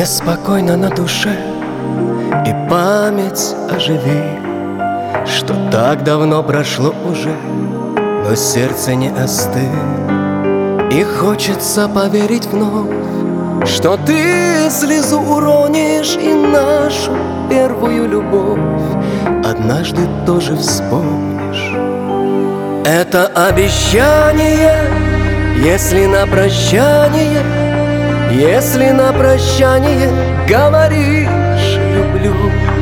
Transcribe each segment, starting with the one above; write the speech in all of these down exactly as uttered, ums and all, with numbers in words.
неспокойно на душе, и память оживи, что так давно прошло уже, но сердце не остыло. И хочется поверить вновь, что ты слезу уронишь и нашу первую любовь однажды тоже вспомнишь. Это обещание, если на прощание, если на прощание говоришь «люблю».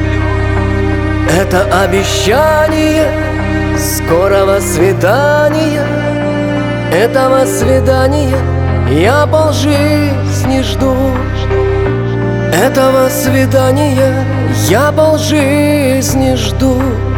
Это обещание скорого свидания, этого свидания я полжизни жду. Этого свидания я полжизни жду.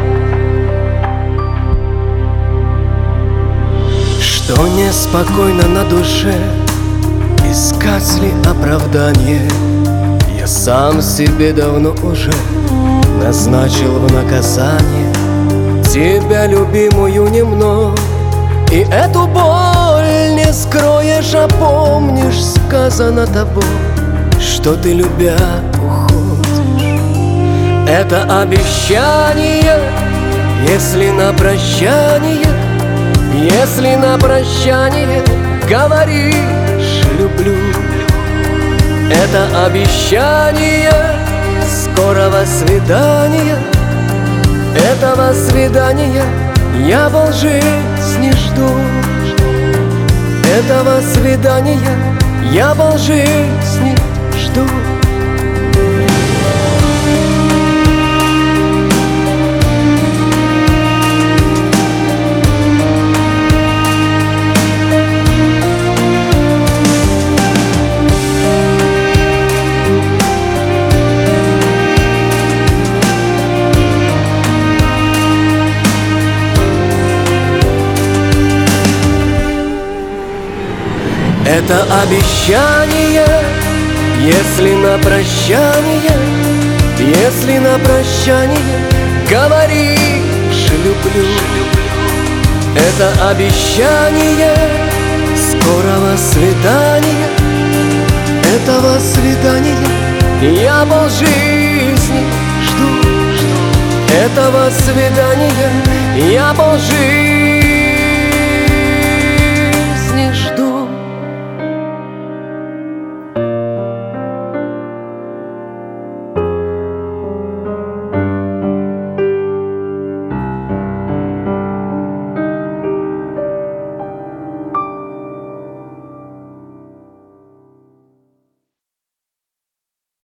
Что неспокойно на душе, искать ли оправдание? Я сам себе давно уже назначил в наказание тебя, любимую, не мной. И эту боль не скроешь, а помнишь, сказано тобой, что ты, любя, уходишь. Это обещание, если на прощание, если на прощание говоришь «люблю». Это обещание скорого свидания, этого свидания я полжизни жду. Этого свидания я полжизни жду. Это обещание, если на прощание, если на прощание говоришь «люблю». Это обещание скорого свидания, этого свидания я полжизни жду. Этого свидания я полжизни